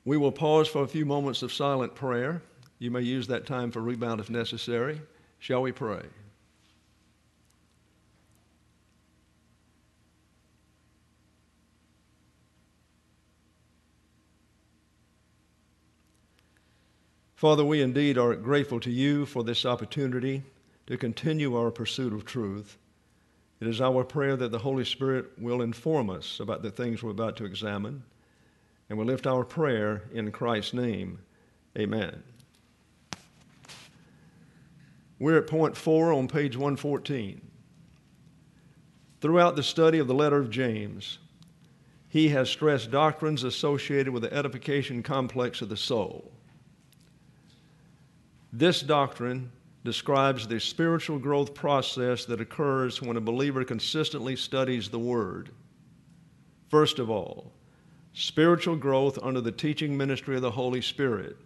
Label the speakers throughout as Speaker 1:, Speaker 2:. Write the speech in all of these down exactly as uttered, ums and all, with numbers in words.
Speaker 1: We will pause for a few moments of silent prayer. You may use that time for rebound if necessary. Shall we pray? Father, we indeed are grateful to you for this opportunity to continue our pursuit of truth. It is our prayer that the Holy Spirit will inform us about the things we're about to examine, and we lift our prayer in Christ's name. Amen. We're at point four on page one fourteen. Throughout the study of the letter of James, he has stressed doctrines associated with the edification complex of the soul. This doctrine describes the spiritual growth process that occurs when a believer consistently studies the Word. First of all, spiritual growth under the teaching ministry of the Holy Spirit.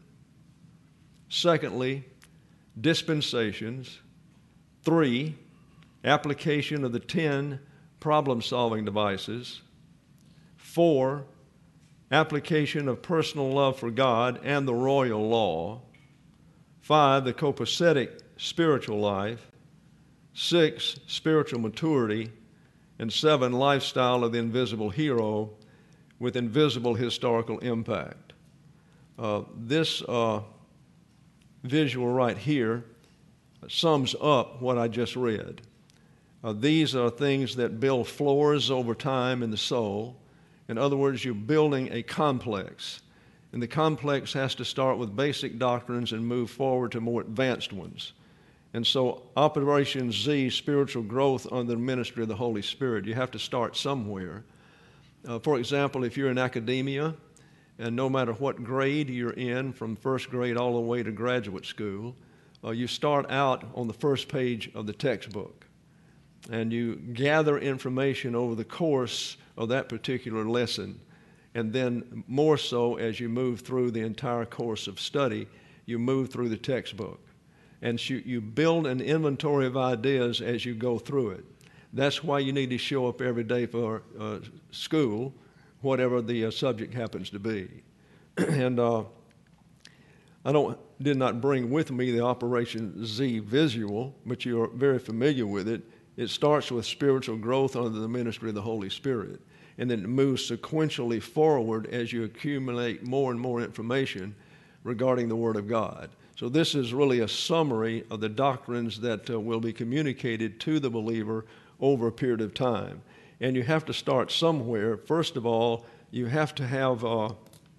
Speaker 1: Secondly, dispensations. Three, application of the ten problem-solving devices. Four, application of personal love for God and the royal law. Five, the copacetic spiritual life. Six, spiritual maturity. And seven, lifestyle of the invisible hero with invisible historical impact. Uh, this uh, visual right here sums up what I just read. Uh, these are things that build floors over time in the soul. In other words, you're building a complex. And the complex has to start with basic doctrines and move forward to more advanced ones. And so Operation Z, spiritual growth under the ministry of the Holy Spirit, you have to start somewhere. Uh, for example, if you're in academia, and no matter what grade you're in, from first grade all the way to graduate school, uh, you start out on the first page of the textbook. And you gather information over the course of that particular lesson. And then more so as you move through the entire course of study, you move through the textbook. And you, you build an inventory of ideas as you go through it. That's why you need to show up every day for uh, school, whatever the uh, subject happens to be. and uh, I don't did not bring with me the Operation Z visual, but you're very familiar with it. It starts with spiritual growth under the ministry of the Holy Spirit. And then it moves sequentially forward as you accumulate more and more information regarding the Word of God. So this is really a summary of the doctrines that uh, will be communicated to the believer over a period of time. And you have to start somewhere. First of all, you have to have uh,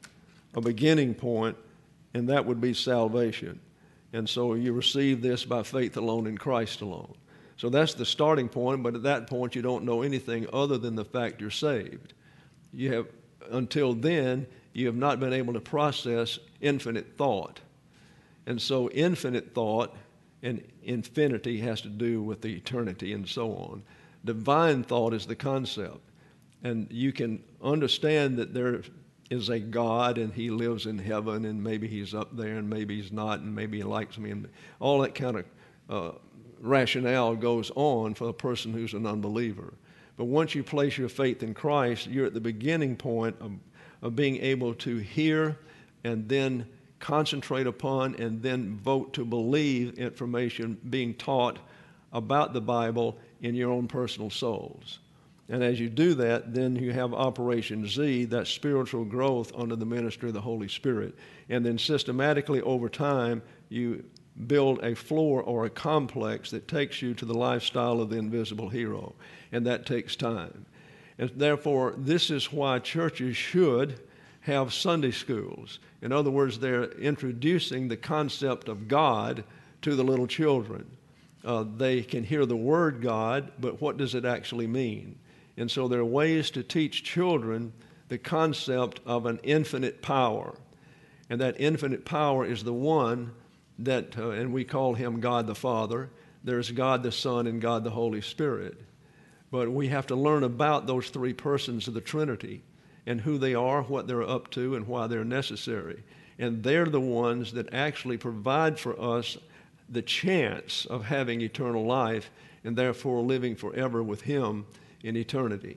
Speaker 1: a beginning point, and that would be salvation. And so you receive this by faith alone in Christ alone. So that's the starting point, but at that point you don't know anything other than the fact you're saved. You have, until then, you have not been able to process infinite thought. And so infinite thought and infinity has to do with the eternity and so on. Divine thought is the concept. And you can understand that there is a God and he lives in heaven and maybe he's up there and maybe he's not and maybe he likes me and all that kind of uh, rationale goes on for a person who's an unbeliever. But once you place your faith in Christ, you're at the beginning point of, of being able to hear and then concentrate upon and then vote to believe information being taught about the Bible in your own personal souls. And as you do that, then you have Operation Z, that spiritual growth under the ministry of the Holy Spirit. And then systematically over time, you build a floor or a complex that takes you to the lifestyle of the invisible hero. And that takes time. And therefore, this is why churches should have Sunday schools. In other words, they're introducing the concept of God to the little children. Uh, they can hear the word God, but what does it actually mean? And so there are ways to teach children the concept of an infinite power. And that infinite power is the one that, uh, and we call him God the Father. There's God the Son and God the Holy Spirit. But we have to learn about those three persons of the Trinity and who they are, what they're up to, and why they're necessary. And they're the ones that actually provide for us the chance of having eternal life and therefore living forever with him in eternity.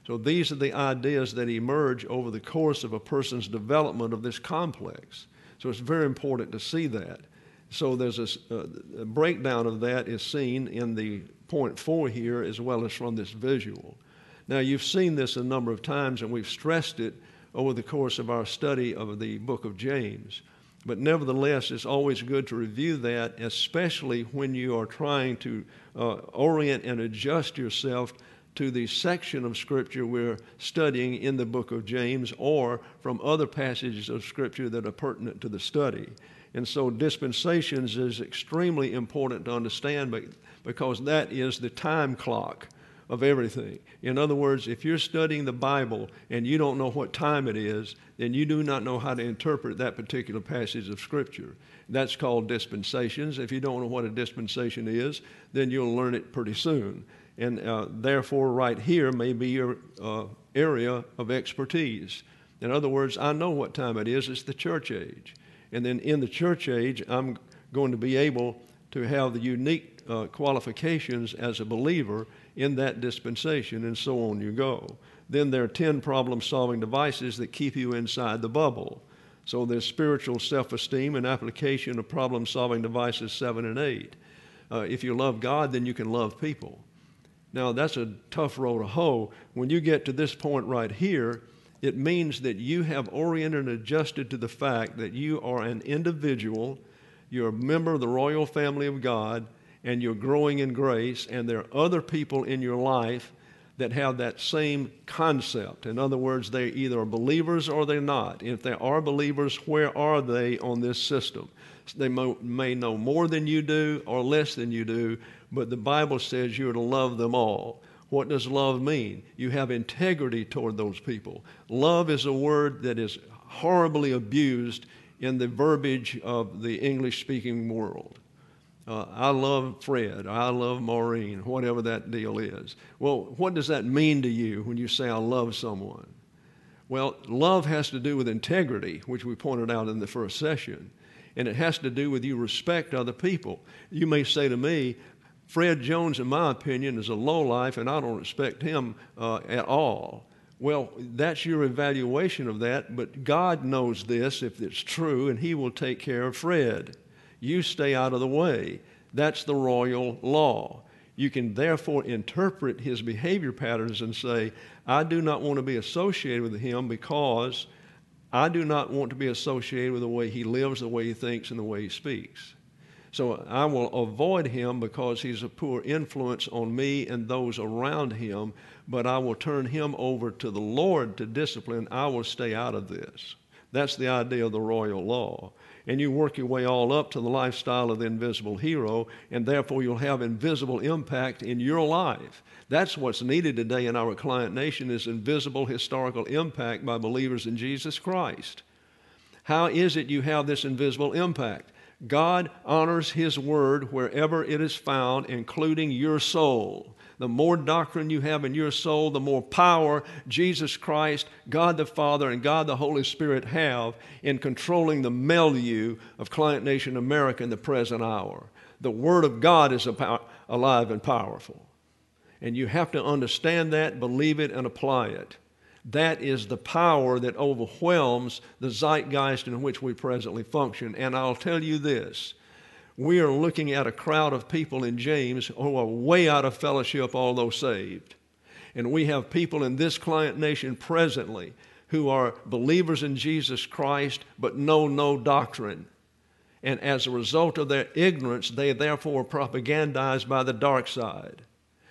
Speaker 1: So these are the ideas that emerge over the course of a person's development of this complex. So it's very important to see that. So there's a, a breakdown of that is seen in the point four here as well as from this visual. Now you've seen this a number of times, and we've stressed it over the course of our study of the book of James. But nevertheless, it's always good to review that, especially when you are trying to uh, orient and adjust yourself to the section of Scripture we're studying in the book of James, or from other passages of Scripture that are pertinent to the study. And so dispensations is extremely important to understand, because that is the time clock of everything. In other words, if you're studying the Bible and you don't know what time it is, then you do not know how to interpret that particular passage of Scripture. That's called dispensations. If you don't know what a dispensation is, then you'll learn it pretty soon. And uh, therefore, right here may be your uh, area of expertise. In other words, I know what time it is. It's the church age. And then in the church age, I'm going to be able to have the unique uh, qualifications as a believer in that dispensation, and so on you go. Then there are ten problem-solving devices that keep you inside the bubble. So there's spiritual self-esteem and application of problem-solving devices seven and eight. Uh, if you love God, then you can love people. Now, that's a tough row to hoe. When you get to this point right here, it means that you have oriented and adjusted to the fact that you are an individual, you're a member of the royal family of God, and you're growing in grace, and there are other people in your life that have that same concept. In other words, they either are believers or they're not. If they are believers, where are they on this system? They may know more than you do or less than you do, but the Bible says you're to love them all. What does love mean? You have integrity toward those people. Love is a word that is horribly abused in the verbiage of the English-speaking world. Uh, I love Fred, I love Maureen, whatever that deal is. Well, what does that mean to you when you say I love someone? Well, love has to do with integrity, which we pointed out in the first session. And it has to do with you respect other people. You may say to me, Fred Jones, in my opinion, is a lowlife, and I don't respect him uh, at all. Well, that's your evaluation of that, but God knows this, if it's true, and He will take care of Fred. You stay out of the way. That's the royal law. You can therefore interpret his behavior patterns and say, I do not want to be associated with him because I do not want to be associated with the way he lives, the way he thinks, and the way he speaks. So I will avoid him because he's a poor influence on me and those around him, but I will turn him over to the Lord to discipline. I will stay out of this. That's the idea of the royal law. And you work your way all up to the lifestyle of the invisible hero, and therefore you'll have invisible impact in your life. That's what's needed today in our client nation, is invisible historical impact by believers in Jesus Christ. How is it you have this invisible impact? God honors His word wherever it is found, including your soul. The more doctrine you have in your soul, the more power Jesus Christ, God the Father, and God the Holy Spirit have in controlling the milieu of Client Nation America in the present hour. The Word of God is alive and powerful. And you have to understand that, believe it, and apply it. That is the power that overwhelms the zeitgeist in which we presently function. And I'll tell you this. We are looking at a crowd of people in James who are way out of fellowship, although saved. And we have people in this client nation presently who are believers in Jesus Christ but know no doctrine. And as a result of their ignorance, they therefore are propagandized by the dark side.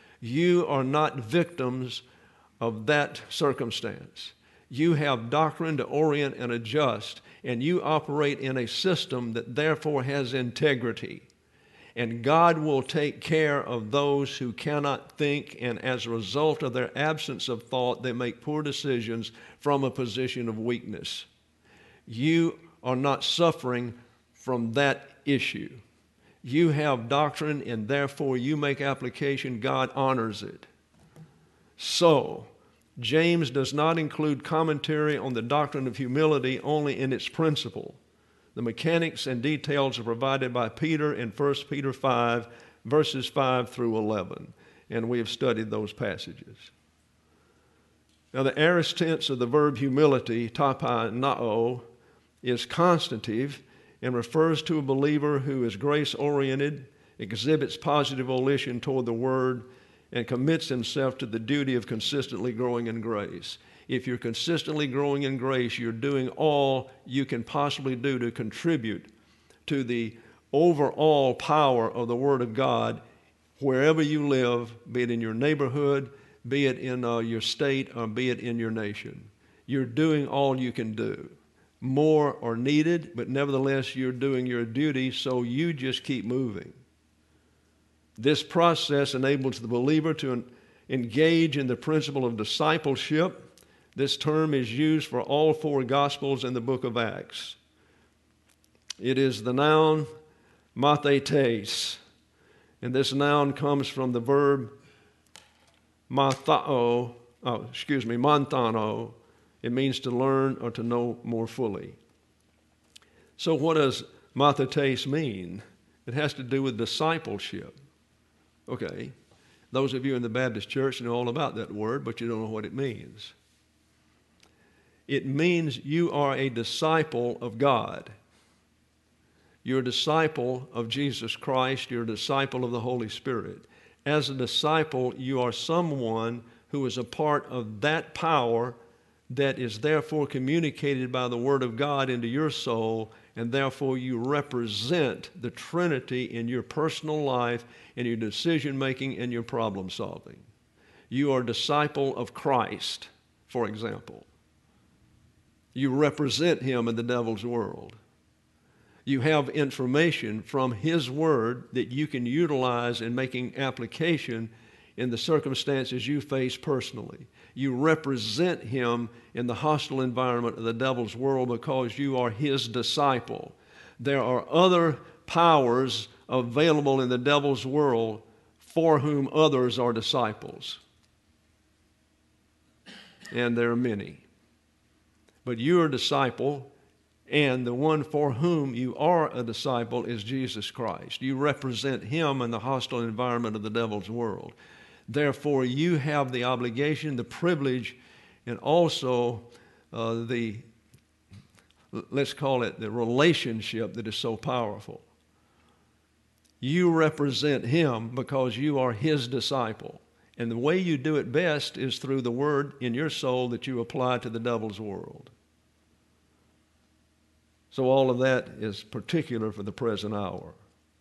Speaker 1: You are not victims of that circumstance. You have doctrine to orient and adjust, and you operate in a system that therefore has integrity. And God will take care of those who cannot think, and as a result of their absence of thought, they make poor decisions from a position of weakness. You are not suffering from that issue. You have doctrine, and therefore you make application. God honors it. So, James does not include commentary on the doctrine of humility only in its principle. The mechanics and details are provided by Peter in First Peter five, verses five through eleven, and we have studied those passages. Now, the aorist tense of the verb humility, tapanao, is constantive and refers to a believer who is grace-oriented, exhibits positive volition toward the Word, and commits himself to the duty of consistently growing in grace. If you're consistently growing in grace, you're doing all you can possibly do to contribute to the overall power of the Word of God wherever you live, be it in your neighborhood, be it in uh, your state, or be it in your nation. You're doing all you can do. More are needed, but nevertheless, you're doing your duty, so you just keep moving. This process enables the believer to en- engage in the principle of discipleship. This term is used for all four Gospels in the book of Acts. It is the noun mathetes, and this noun comes from the verb mathao, oh, excuse me, manthano. It means to learn or to know more fully. So what does mathetes mean? It has to do with discipleship. Okay, those of you in the Baptist church know all about that word, but you don't know what it means. It means you are a disciple of God. You're a disciple of Jesus Christ. You're a disciple of the Holy Spirit. As a disciple, you are someone who is a part of that power that is therefore communicated by the Word of God into your soul, and therefore you represent the Trinity in your personal life, in your decision-making, and your problem-solving. You are a disciple of Christ, for example. You represent Him in the devil's world. You have information from His Word that you can utilize in making application in the circumstances you face personally. You represent Him in the hostile environment of the devil's world because you are His disciple. There are other powers available in the devil's world for whom others are disciples. And there are many. But you are a disciple, and the one for whom you are a disciple is Jesus Christ. You represent Him in the hostile environment of the devil's world. Therefore, you have the obligation, the privilege, and also uh, the, let's call it the relationship that is so powerful. You represent Him because you are His disciple. And the way you do it best is through the Word in your soul that you apply to the devil's world. So all of that is particular for the present hour.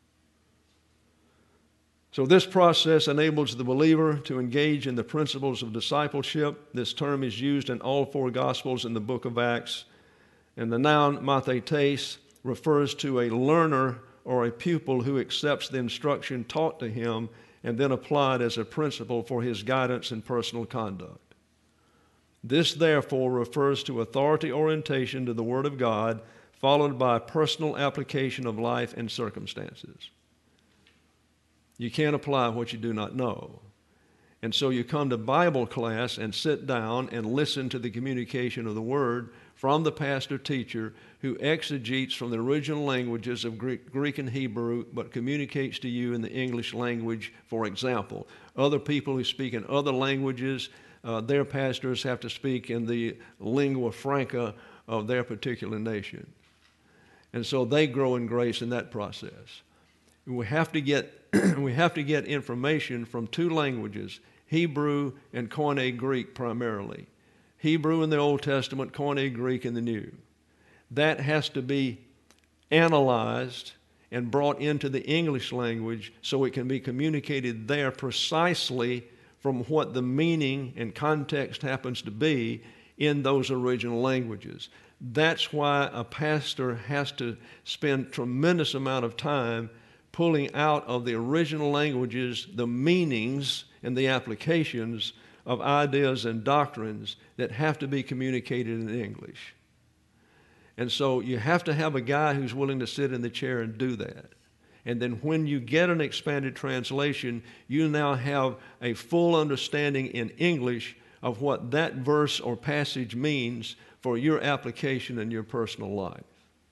Speaker 1: So this process enables the believer to engage in the principles of discipleship. This term is used in all four Gospels in the book of Acts. And the noun mathetes refers to a learner or a pupil who accepts the instruction taught to him and then applied as a principle for his guidance in personal conduct. This, therefore, refers to authority orientation to the Word of God, followed by personal application of life and circumstances. You can't apply what you do not know. And so you come to Bible class and sit down and listen to the communication of the Word from the pastor teacher who exegetes from the original languages of Greek, Greek and Hebrew, but communicates to you in the English language, for example. Other people who speak in other languages, uh, their pastors have to speak in the lingua franca of their particular nation. And so they grow in grace in that process. We have to get we have to get information from two languages, Hebrew and Koine Greek primarily. Hebrew in the Old Testament, Koine Greek in the New. That has to be analyzed and brought into the English language so it can be communicated there precisely from what the meaning and context happens to be in those original languages. That's why a pastor has to spend tremendous amount of time pulling out of the original languages the meanings and the applications of ideas and doctrines that have to be communicated in English. And so you have to have a guy who's willing to sit in the chair and do that. And then when you get an expanded translation, you now have a full understanding in English of what that verse or passage means for your application in your personal life.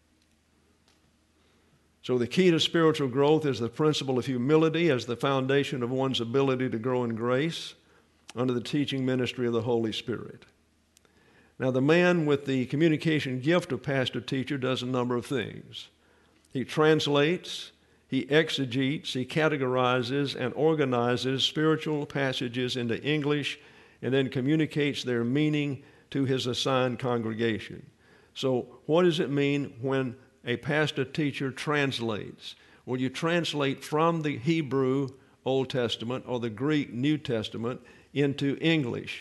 Speaker 1: So the key to spiritual growth is the principle of humility as the foundation of one's ability to grow in grace. under the teaching ministry of the Holy Spirit. Now, the man with the communication gift of pastor-teacher does a number of things. He translates, he exegetes, he categorizes and organizes spiritual passages into English and then communicates their meaning to his assigned congregation. So what does it mean when a pastor-teacher translates? Well, you translate from the Hebrew Old Testament or the Greek New Testament into English.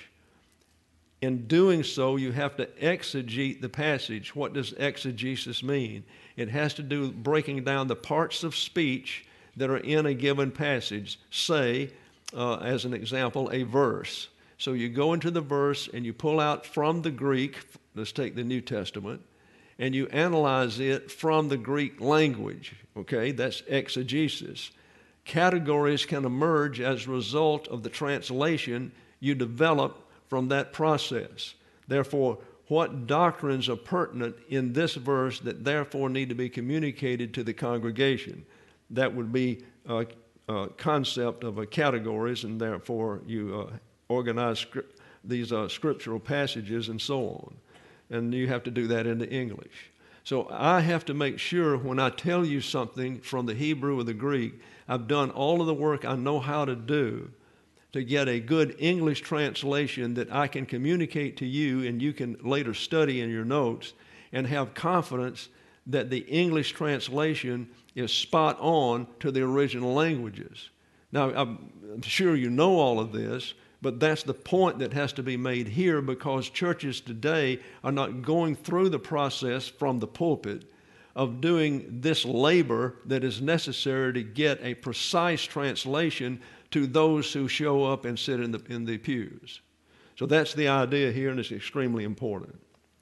Speaker 1: In doing so, you have to exegete the passage. What does exegesis mean? It has to do with breaking down the parts of speech that are in a given passage. Say, uh, as an example, a verse. So you go into the verse and you pull out from the Greek, let's take the New Testament, and you analyze it from the Greek language. Okay, that's exegesis. Categories can emerge as a result of the translation you develop from that process. Therefore, what doctrines are pertinent in this verse that therefore need to be communicated to the congregation? That would be a, a concept of a categories, and therefore you uh, organize script, these uh, scriptural passages and so on. And you have to do that into English. So I have to make sure when I tell you something from the Hebrew or the Greek, I've done all of the work I know how to do to get a good English translation that I can communicate to you and you can later study in your notes and have confidence that the English translation is spot on to the original languages. Now, I'm sure you know all of this, but that's the point that has to be made here, because churches today are not going through the process from the pulpit of doing this labor that is necessary to get a precise translation to those who show up and sit in the, in the pews. So that's the idea here, and it's extremely important.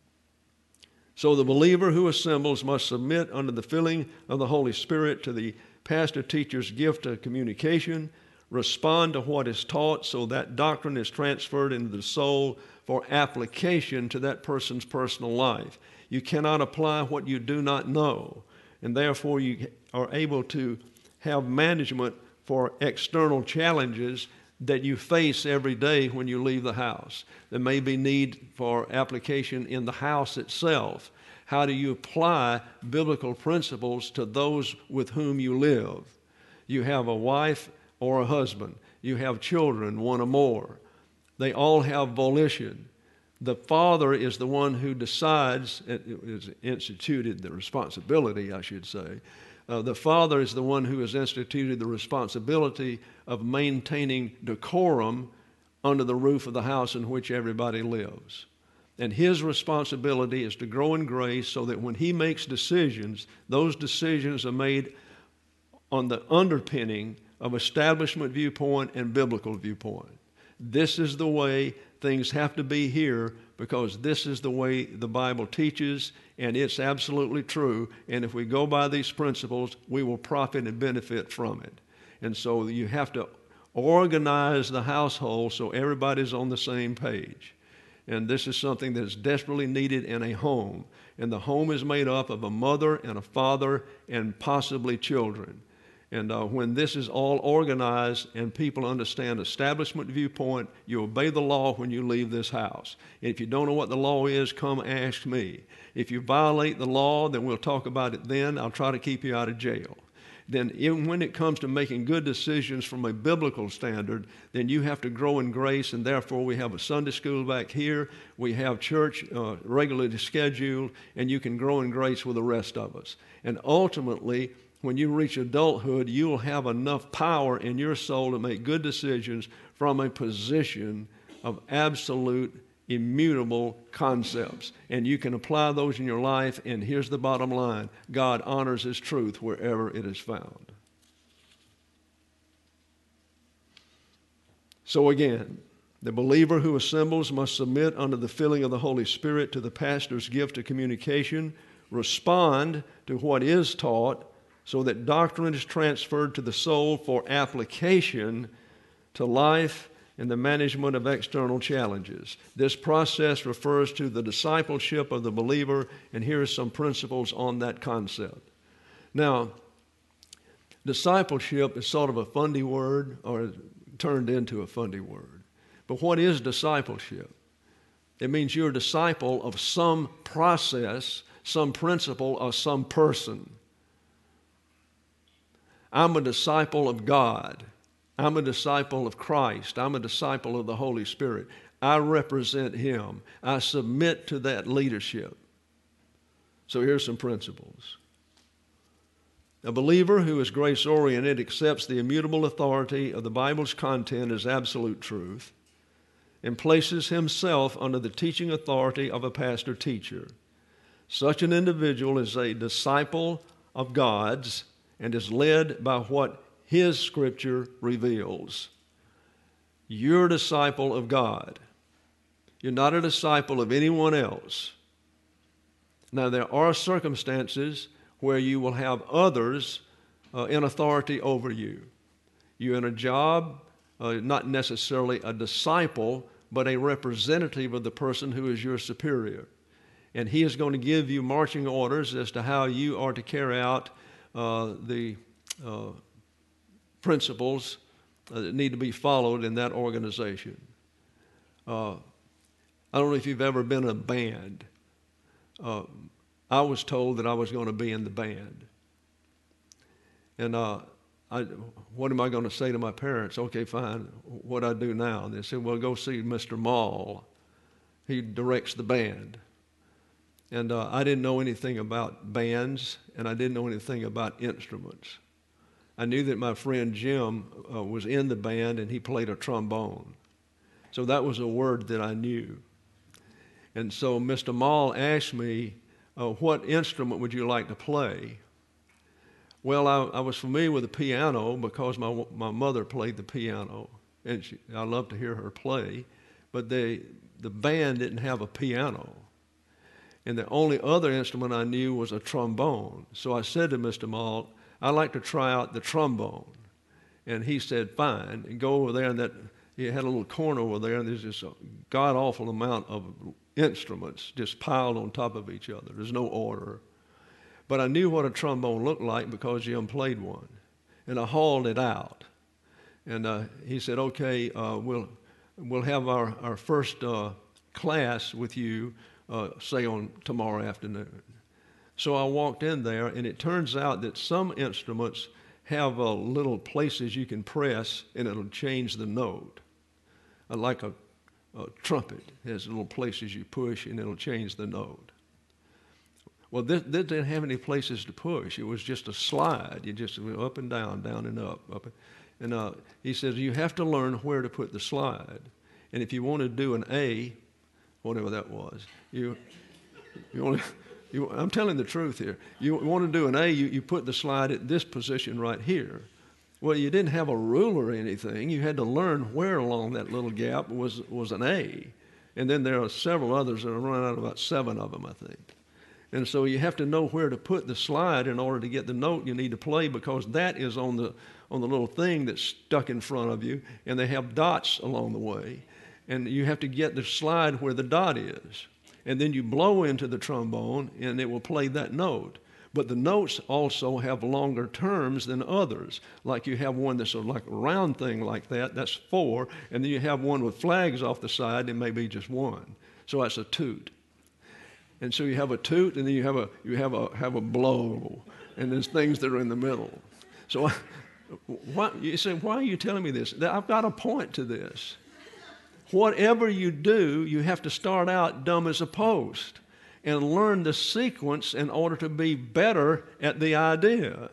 Speaker 1: So the believer who assembles must submit under the filling of the Holy Spirit to the pastor-teacher's gift of communication, respond to what is taught so that doctrine is transferred into the soul for application to that person's personal life. You cannot apply what you do not know, and therefore you are able to have management for external challenges that you face every day when you leave the house. There may be need for application in the house itself. How do you apply biblical principles to those with whom you live? You have a wife or a husband. You have children, one or more. They all have volition. The father is the one who decides, is instituted the responsibility, I should say. Uh, the father is the one who has instituted the responsibility of maintaining decorum under the roof of the house in which everybody lives. And his responsibility is to grow in grace so that when he makes decisions, those decisions are made on the underpinning of establishment viewpoint and biblical viewpoint. This is the way things have to be here, because this is the way the Bible teaches, and it's absolutely true. And if we go by these principles, we will profit and benefit from it. And so you have to organize the household so everybody's on the same page. And this is something that is desperately needed in a home. And the home is made up of a mother and a father and possibly children. And uh, when this is all organized and people understand establishment viewpoint, you obey the law when you leave this house. If you don't know what the law is, come ask me. If you violate the law, then we'll talk about it then. I'll try to keep you out of jail. Then even when it comes to making good decisions from a biblical standard, then you have to grow in grace, and therefore we have a Sunday school back here. We have church uh, regularly scheduled, and you can grow in grace with the rest of us. And ultimately, when you reach adulthood, you will have enough power in your soul to make good decisions from a position of absolute, immutable concepts. And you can apply those in your life, and here's the bottom line: God honors His truth wherever it is found. So again, the believer who assembles must submit under the filling of the Holy Spirit to the pastor's gift of communication, respond to what is taught, so that doctrine is transferred to the soul for application to life and the management of external challenges. This process refers to the discipleship of the believer, and here are some principles on that concept. Now, discipleship is sort of a funny word, or turned into a funny word. But what is discipleship? It means you're a disciple of some process, some principle, or some person. I'm a disciple of God. I'm a disciple of Christ. I'm a disciple of the Holy Spirit. I represent Him. I submit to that leadership. So here's some principles. A believer who is grace-oriented accepts the immutable authority of the Bible's content as absolute truth and places himself under the teaching authority of a pastor-teacher. Such an individual is a disciple of God's and is led by what His Scripture reveals. You're a disciple of God. You're not a disciple of anyone else. Now, there are circumstances where you will have others uh, in authority over you. You're in a job, uh, not necessarily a disciple, but a representative of the person who is your superior. And he is going to give you marching orders as to how you are to carry out uh, the uh, principles uh, that need to be followed in that organization. Uh, I don't know if you've ever been in a band. Uh, I was told that I was going to be in the band. And uh, I, what am I going to say to my parents? Okay, fine. What do I do now? And they said, well, go see Mister Mall. He directs the band. And uh, I didn't know anything about bands, and I didn't know anything about instruments. I knew that my friend Jim uh, was in the band, and he played a trombone. So that was a word that I knew. And so Mister Mall asked me, uh, what instrument would you like to play? Well, I, I was familiar with the piano because my my mother played the piano, and she, I loved to hear her play. But they, the band didn't have a piano. And the only other instrument I knew was a trombone. So I said to Mister Malt, I'd like to try out the trombone. And he said, fine, and go over there. And that he had a little corner over there, and there's this god-awful amount of instruments just piled on top of each other. There's no order. But I knew what a trombone looked like because Jim played one. And I hauled it out. And uh, he said, okay, uh, we'll, we'll have our, our first uh, class with you, uh, say on tomorrow afternoon. So I walked in there, and it turns out that some instruments have uh, little places you can press, and it'll change the note. Uh, like a, a trumpet has little places you push, and it'll change the note. Well, this, this didn't have any places to push. It was just a slide. You just went up and down, down and up. up. And uh, he says, you have to learn where to put the slide. And if you want to do an A, whatever that was, you, you want to... You, I'm telling the truth here. You want to do an A, you, you put the slide at this position right here. Well, you didn't have a ruler or anything. You had to learn where along that little gap was, was an A. And then there are several others that are running out, about seven of them, I think. And so you have to know where to put the slide in order to get the note you need to play, because that is on the, on the little thing that's stuck in front of you, and they have dots along the way. And you have to get the slide where the dot is. And then you blow into the trombone, and it will play that note. But the notes also have longer terms than others. Like you have one that's sort of like a round thing like that, that's four, and then you have one with flags off the side, and maybe just one. So that's a toot. And so you have a toot, and then you have a you have a have a blow, and there's things that are in the middle. So why, you say, why are you telling me this? I've got a point to this. Whatever you do, you have to start out dumb as a post and learn the sequence in order to be better at the idea.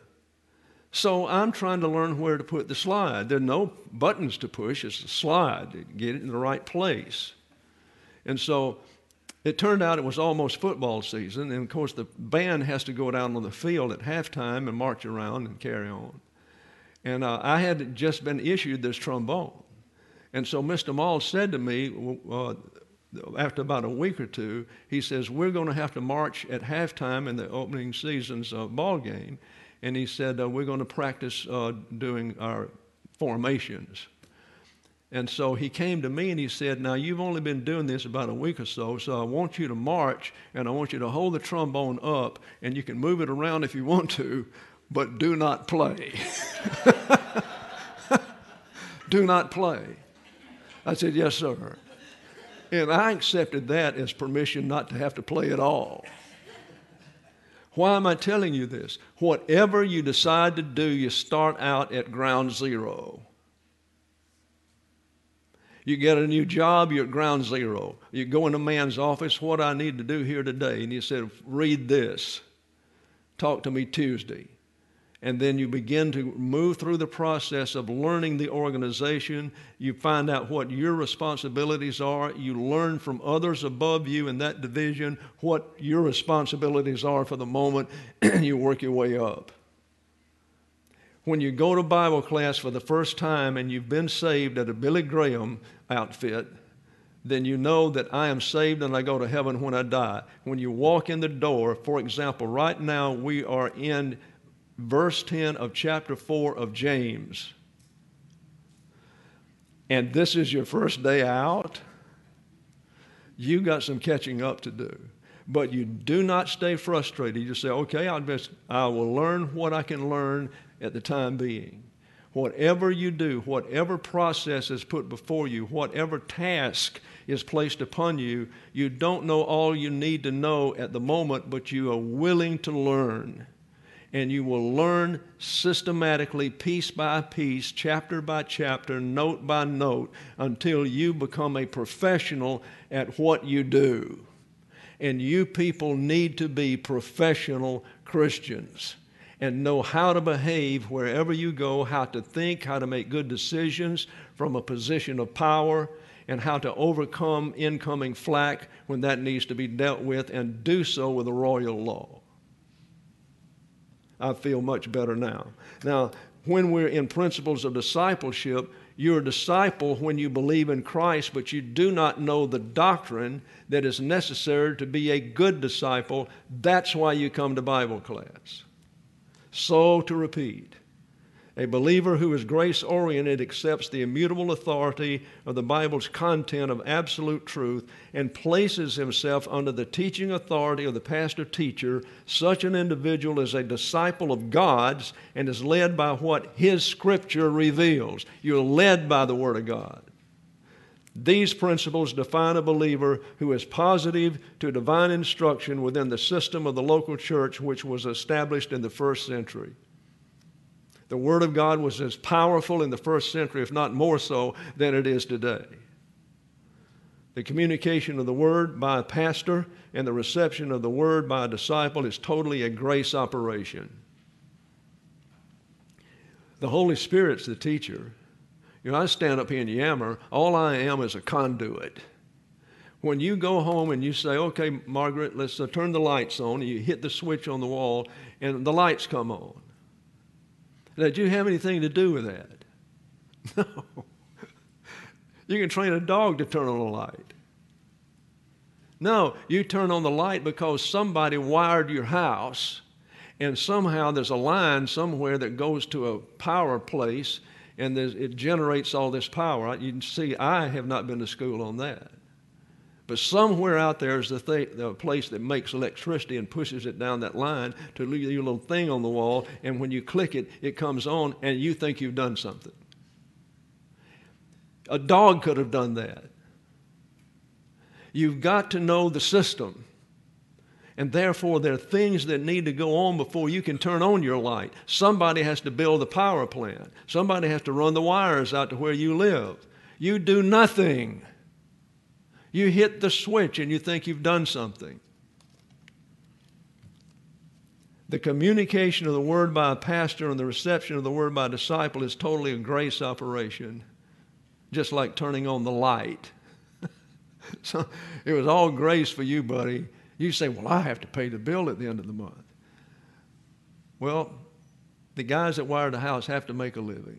Speaker 1: So I'm trying to learn where to put the slide. There are no buttons to push. It's a slide to get it in the right place. And so it turned out it was almost football season. And, of course, the band has to go down on the field at halftime and march around and carry on. And uh, I had just been issued this trombone. And so Mister Mall said to me, uh, after about a week or two, he says, we're going to have to march at halftime in the opening season's uh, ball game. And he said, uh, we're going to practice uh, doing our formations. And so he came to me and he said, now you've only been doing this about a week or so, so I want you to march, and I want you to hold the trombone up, and you can move it around if you want to, but do not play. Do not play. I said, yes, sir. And I accepted that as permission not to have to play at all. Why am I telling you this? Whatever you decide to do, you start out at ground zero. You get a new job, you're at ground zero. You go in a man's office, what do I need to do here today? And he said, read this. Talk to me Tuesday. And then you begin to move through the process of learning the organization. You find out what your responsibilities are. You learn from others above you in that division what your responsibilities are for the moment. You work your way up. When you go to Bible class for the first time and you've been saved at a Billy Graham outfit, then you know that I am saved and I go to heaven when I die. When you walk in the door, for example, right now we are in verse ten of chapter four of James. And this is your first day out. You got some catching up to do. But you do not stay frustrated. You just say, okay, I'll just, I will learn what I can learn at the time being. Whatever you do, whatever process is put before you, whatever task is placed upon you, you don't know all you need to know at the moment, but you are willing to learn. And you will learn systematically, piece by piece, chapter by chapter, note by note, until you become a professional at what you do. And you people need to be professional Christians and know how to behave wherever you go, how to think, how to make good decisions from a position of power, and how to overcome incoming flack when that needs to be dealt with, and do so with the royal law. I feel much better now. Now, when we're in principles of discipleship, you're a disciple when you believe in Christ, but you do not know the doctrine that is necessary to be a good disciple. That's why you come to Bible class. So, to repeat, a believer who is grace-oriented accepts the immutable authority of the Bible's content of absolute truth and places himself under the teaching authority of the pastor-teacher. Such an individual is a disciple of God's and is led by what His Scripture reveals. You're led by the Word of God. These principles define a believer who is positive to divine instruction within the system of the local church, which was established in the first century. The Word of God was as powerful in the first century, if not more so, than it is today. The communication of the Word by a pastor and the reception of the Word by a disciple is totally a grace operation. The Holy Spirit's the teacher. You know, I stand up here and yammer. All I am is a conduit. When you go home and you say, okay, Margaret, let's uh, turn the lights on, and you hit the switch on the wall, and the lights come on. Did you have anything to do with that? No. You can train a dog to turn on a light. No, you turn on the light because somebody wired your house, and somehow there's a line somewhere that goes to a power place, and it generates all this power. You can see I have not been to school on that. But somewhere out there is the, th- the place that makes electricity and pushes it down that line to leave your little thing on the wall, and when you click it, it comes on, and you think you've done something. A dog could have done that. You've got to know the system. And therefore, there are things that need to go on before you can turn on your light. Somebody has to build the power plant. Somebody has to run the wires out to where you live. You do nothing. You hit the switch and you think you've done something. The communication of the Word by a pastor and the reception of the Word by a disciple is totally a grace operation, just like turning on the light. So it was all grace for you, buddy. You say, well, I have to pay the bill at the end of the month. Well, the guys that wire the house have to make a living.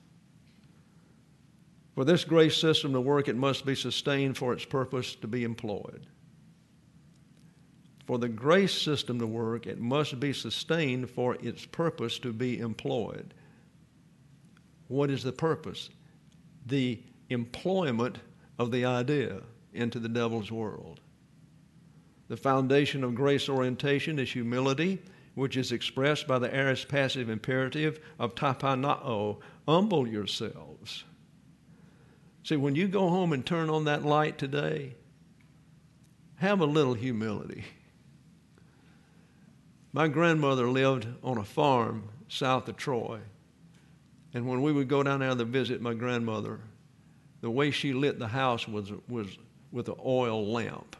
Speaker 1: For this grace system to work, it must be sustained for its purpose to be employed. For the grace system to work, it must be sustained for its purpose to be employed. What is the purpose? The employment of the idea into the devil's world. The foundation of grace orientation is humility, which is expressed by the aorist passive imperative of tapanao, humble yourselves. See, when you go home and turn on that light today, have a little humility. My grandmother lived on a farm south of Troy. And when we would go down there to visit my grandmother, the way she lit the house was, was with an oil lamp.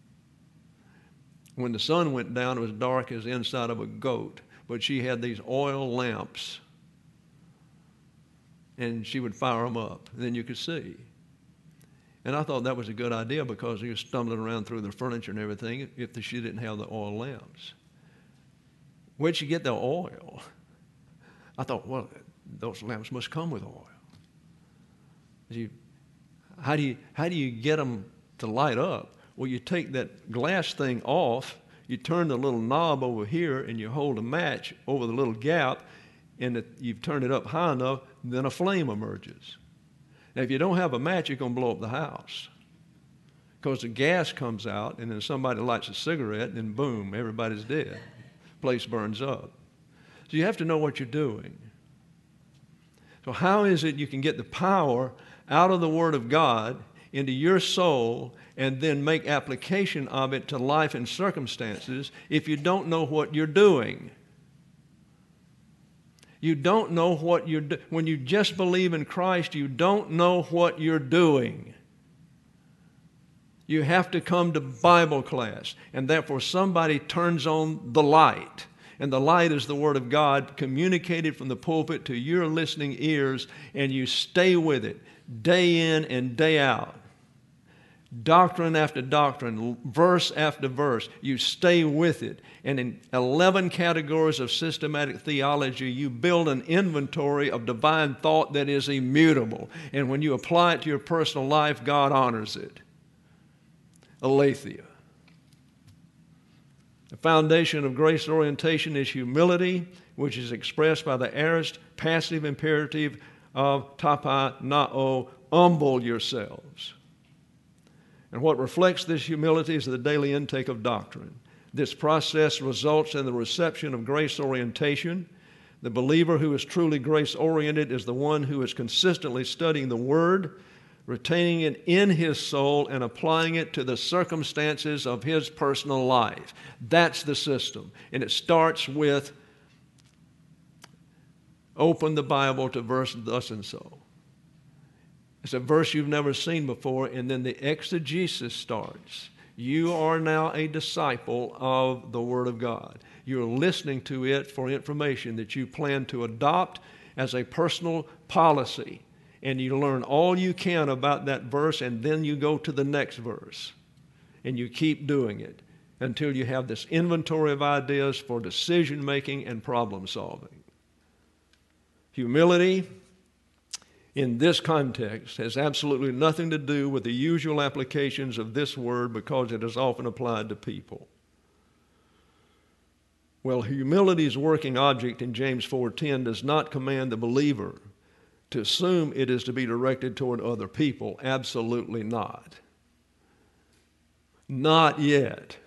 Speaker 1: When the sun went down, it was dark as the inside of a goat. But she had these oil lamps. And she would fire them up. And then you could see. And I thought that was a good idea because you were stumbling around through the furniture and everything if the, she didn't have the oil lamps. Where'd she get the oil? I thought, well, those lamps must come with oil. You, how do you, how do you get them to light up? Well, you take that glass thing off, you turn the little knob over here, and you hold a match over the little gap, and it, you've turned it up high enough, then a flame emerges. Now, if you don't have a match, you're going to blow up the house because the gas comes out, and then somebody lights a cigarette, and then boom, everybody's dead. Place burns up. So you have to know what you're doing. So how is it you can get the power out of the Word of God into your soul and then make application of it to life and circumstances if you don't know what you're doing? You don't know what you're doing. When you just believe in Christ, you don't know what you're doing. You have to come to Bible class, and therefore somebody turns on the light. And the light is the Word of God communicated from the pulpit to your listening ears, and you stay with it day in and day out. Doctrine after doctrine, verse after verse, you stay with it. And in eleven categories of systematic theology, you build an inventory of divine thought that is immutable. And when you apply it to your personal life, God honors it. Aletheia. The foundation of grace orientation is humility, which is expressed by the aorist passive imperative of tapanao, humble yourselves. And what reflects this humility is the daily intake of doctrine. This process results in the reception of grace orientation. The believer who is truly grace-oriented is the one who is consistently studying the Word, retaining it in his soul, and applying it to the circumstances of his personal life. That's the system. And it starts with open the Bible to verse thus and so. It's a verse you've never seen before, and then the exegesis starts. You are now a disciple of the Word of God. You're listening to it for information that you plan to adopt as a personal policy. And you learn all you can about that verse, and then you go to the next verse. And you keep doing it until you have this inventory of ideas for decision-making and problem-solving. Humility in this context has absolutely nothing to do with the usual applications of this word because it is often applied to people. Well, humility's working object in James four ten does not command the believer to assume it is to be directed toward other people. Absolutely not. Not yet.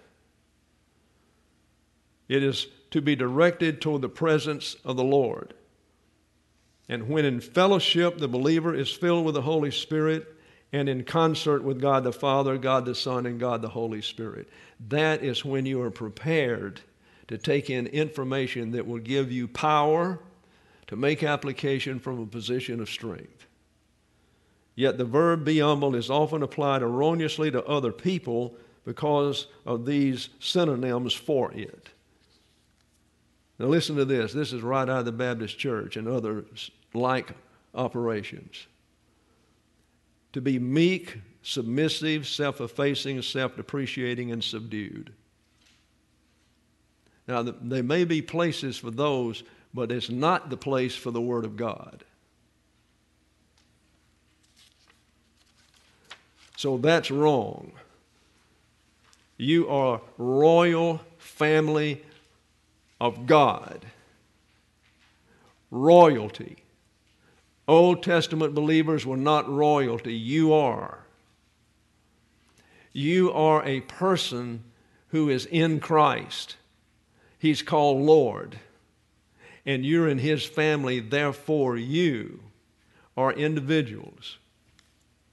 Speaker 1: It is to be directed toward the presence of the Lord. And when in fellowship, the believer is filled with the Holy Spirit and in concert with God the Father, God the Son, and God the Holy Spirit. That is when you are prepared to take in information that will give you power to make application from a position of strength. Yet the verb be humble is often applied erroneously to other people because of these synonyms for it. Now listen to this. This is right out of the Baptist Church and other like operations. To be meek, submissive, self-effacing, self-depreciating, and subdued. Now, there may be places for those, but it's not the place for the Word of God. So that's wrong. You are royal family of God. Royalty. Old Testament believers were not royalty. You are. You are a person who is in Christ. He's called Lord. And you're in His family, therefore you are individuals.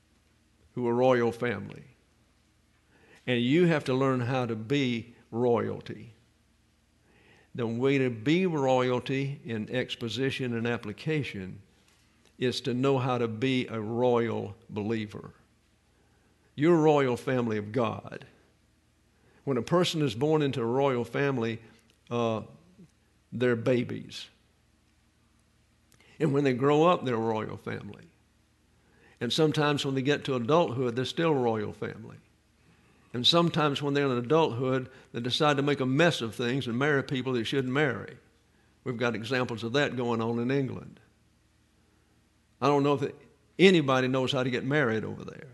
Speaker 1: who are royal family. And you have to learn how to be royalty. The way to be royalty in exposition and application is to know how to be a royal believer. You're a royal family of God. When a person is born into a royal family, uh, they're babies. And when they grow up, they're a royal family. And sometimes when they get to adulthood, they're still a royal family. And sometimes when they're in adulthood, they decide to make a mess of things and marry people they shouldn't marry. We've got examples of that going on in England. I don't know if anybody knows how to get married over there.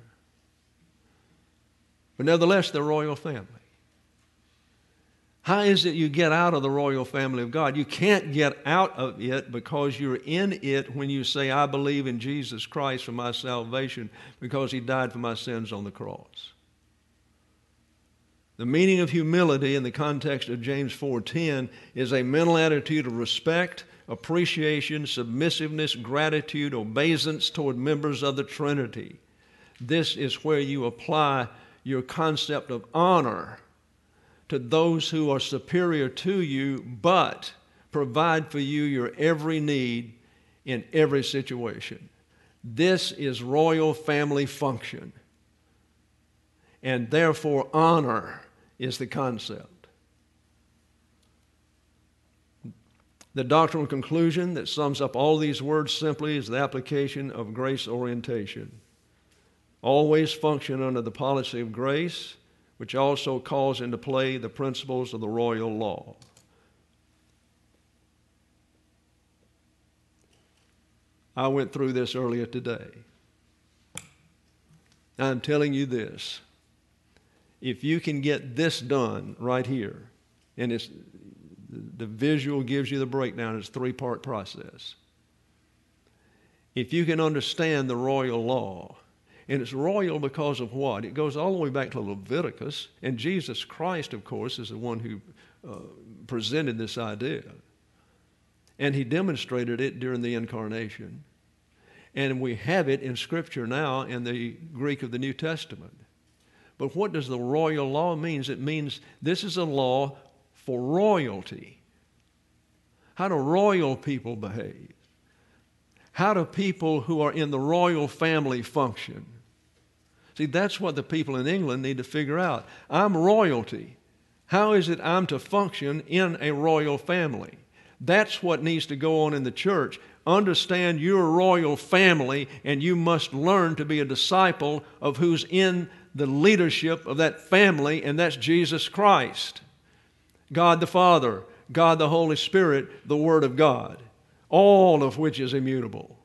Speaker 1: But nevertheless, they're a royal family. How is it you get out of the royal family of God? You can't get out of it because you're in it when you say, I believe in Jesus Christ for my salvation because he died for my sins on the cross. The meaning of humility in the context of James four ten is a mental attitude of respect, appreciation, submissiveness, gratitude, obeisance toward members of the Trinity. This is where you apply your concept of honor to those who are superior to you, but provide for you your every need in every situation. This is royal family function. And therefore, honor is the concept. The doctrinal conclusion that sums up all these words simply is the application of grace orientation. Always function under the policy of grace, which also calls into play the principles of the royal law. I went through this earlier today. I'm telling you this. If you can get this done right here, and it's, the visual gives you the breakdown, it's a three-part process. If you can understand the royal law, and it's royal because of what? It goes all the way back to Leviticus, and Jesus Christ, of course, is the one who uh, presented this idea. And he demonstrated it during the incarnation. And we have it in Scripture now in the Greek of the New Testament. But what does the royal law mean? It means this is a law for royalty. How do royal people behave? How do people who are in the royal family function? See, that's what the people in England need to figure out. I'm royalty. How is it I'm to function in a royal family? That's what needs to go on in the church. Understand you're a royal family, and you must learn to be a disciple of who's in the leadership of that family, and that's Jesus Christ. God the Father, God the Holy Spirit, the Word of God, all of which is immutable.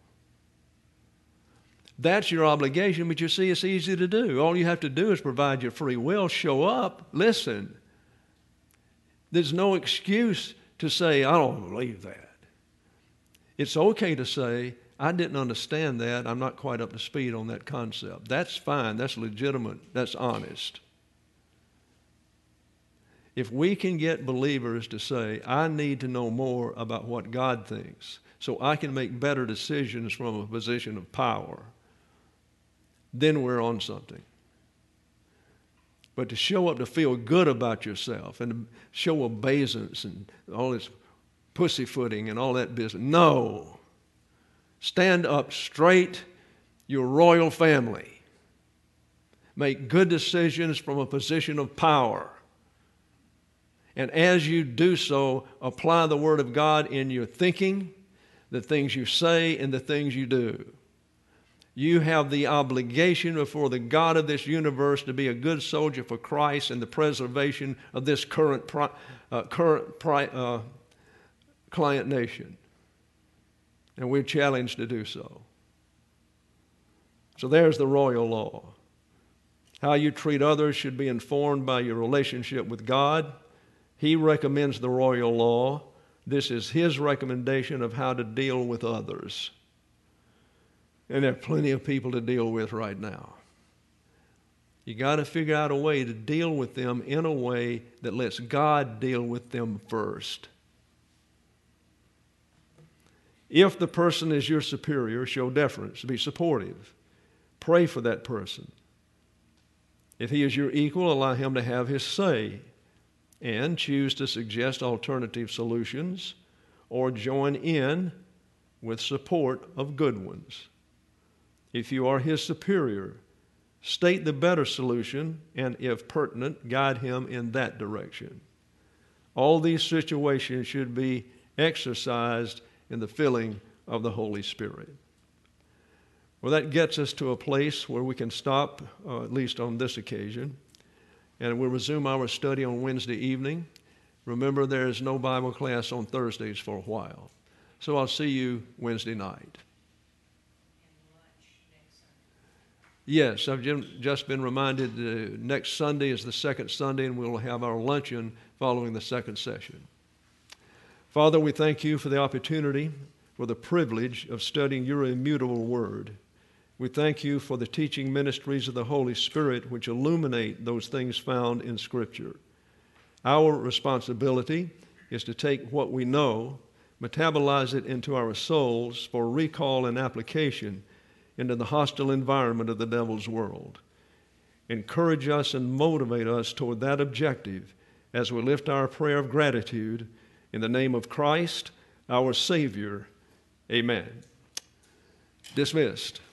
Speaker 1: That's your obligation, but you see, it's easy to do. All you have to do is provide your free will, show up, listen. There's no excuse to say, I don't believe that. It's okay to say, I didn't understand that. I'm not quite up to speed on that concept. That's fine. That's legitimate. That's honest. If we can get believers to say, I need to know more about what God thinks so I can make better decisions from a position of power, then we're on something. But to show up to feel good about yourself and to show obeisance and all this pussyfooting and all that business, no. Stand up straight, your royal family. Make good decisions from a position of power. And as you do so, apply the Word of God in your thinking, the things you say, and the things you do. You have the obligation before the God of this universe to be a good soldier for Christ and the preservation of this current, uh, current uh, client nation. And we're challenged to do so. So there's the royal law. How you treat others should be informed by your relationship with God. He recommends the royal law. This is his recommendation of how to deal with others. And there are plenty of people to deal with right now. You got to figure out a way to deal with them in a way that lets God deal with them first. If the person is your superior, show deference, be supportive. Pray for that person. If he is your equal, allow him to have his say and choose to suggest alternative solutions or join in with support of good ones. If you are his superior, state the better solution and, if pertinent, guide him in that direction. All these situations should be exercised in the filling of the Holy Spirit. Well, that gets us to a place where we can stop, uh, at least on this occasion, and we'll resume our study on Wednesday evening. Remember, there is no Bible class on Thursdays for a while. So I'll see you Wednesday night. Yes, I've just been reminded uh, next Sunday is the second Sunday, and we'll have our luncheon following the second session. Father, we thank you for the opportunity, for the privilege of studying your immutable word. We thank you for the teaching ministries of the Holy Spirit which illuminate those things found in Scripture. Our responsibility is to take what we know, metabolize it into our souls for recall and application into the hostile environment of the devil's world. Encourage us and motivate us toward that objective as we lift our prayer of gratitude in the name of Christ, our Savior. Amen. Dismissed.